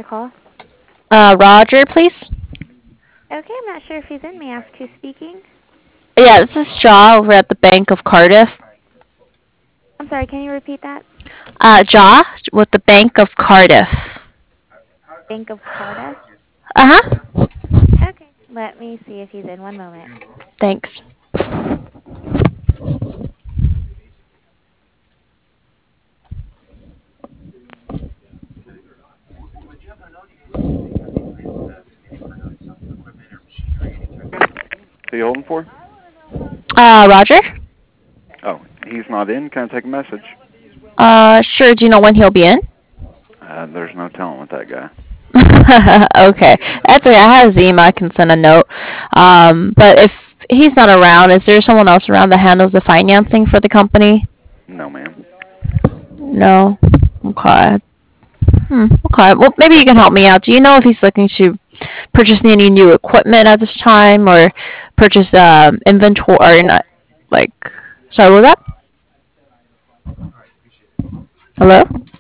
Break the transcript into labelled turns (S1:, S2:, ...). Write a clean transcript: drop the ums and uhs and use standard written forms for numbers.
S1: call?
S2: Roger, please.
S1: Okay, I'm not sure if he's in. May I ask who's speaking?
S2: Yeah, this is Jaw over at the Bank of Cardiff.
S1: I'm sorry, can you repeat that?
S2: Jaw with the Bank of Cardiff.
S1: Bank of Cardiff?
S2: Uh-huh.
S1: Okay, let me see if he's in. One moment.
S2: Thanks.
S3: Who you holding for?
S2: Roger?
S3: Oh, he's not in. Can I take a message?
S2: Sure. Do you know when he'll be in?
S3: There's no telling with that guy.
S2: Okay. That's okay. I have his email. I can send a note. But if he's not around, is there someone else around that handles the financing for the company?
S3: No, ma'am.
S2: No. Okay. Okay. Well, maybe you can help me out. Do you know if he's looking to purchase any new equipment at this time or purchase inventory or not? Like, sorry, what was that? Hello?